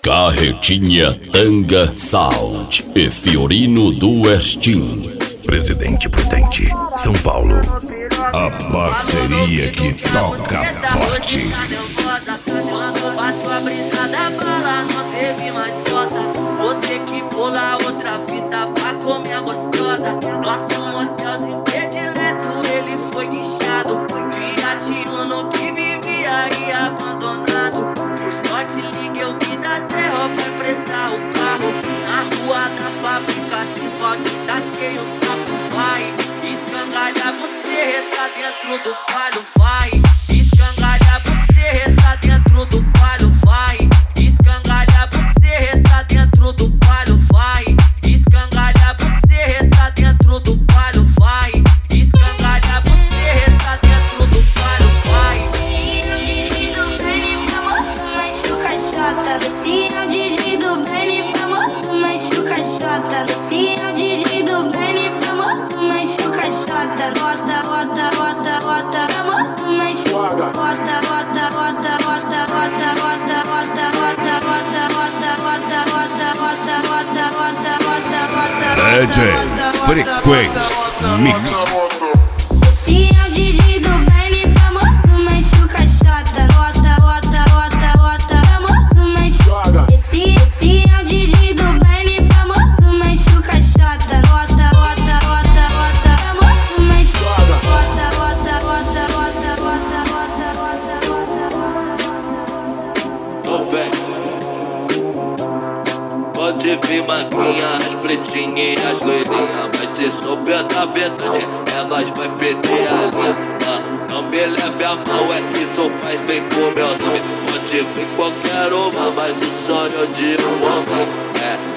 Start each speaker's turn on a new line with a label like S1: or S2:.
S1: Carretinha Tanga Sound e Fiorino do Westin.
S2: Presidente Prudente, São Paulo.
S3: A parceria que toca forte.
S4: Quando bateu a brisa da bala, não teve mais cota. Vou ter que pular outra fita pra comer a gostosa. Nosso motelzinho predileto, ele foi guinchado. Criativo no que vivia e abandonado. Por sorte liguei o Guida Zerro pra emprestar o carro. Na rua da fábrica, se pode, taquei o sapo, vai. Escangalha você, tá dentro do palho, vai. Escangalha você, tá dentro do palho, vai. Escangalha você, tá dentro do palho, vai. Escangalha você, tá dentro do palho, vai. Escangalha você, tá dentro do palho, vai.
S5: Lucinho, DJ do Benny, famoso, macho caixota. Lucinho, DJ do Benny, famoso, macho caixota. Lucinho, DJ do Benny, famoso, macho caixota. Bota, bota, bota, bota, famoso, macho. Bota, bota, bota, bota, bota, bota, bota, bota, bota, bota, bota, bota, bota, bota, bota, bota.
S3: DJ Frequência Mix.
S5: Lucinho, DJ do Benny, famoso, macho caixota. Bota, bota, bota, bota, famoso, macho. Esse é o DJ do Benny, famoso, macho caixota. Bota, bota, bota, bota, famoso, macho. Bota, bota, bota, bota, bota, bota, bota,
S4: Tô bem. Pode vir maquinha, as pretinhas e as loirinhas. Mas se souber da verdade, elas vai perder a linha. Não me leve a mal, é que só faz bem com meu nome. Pode vir qualquer uma, mas o sonho de um homem é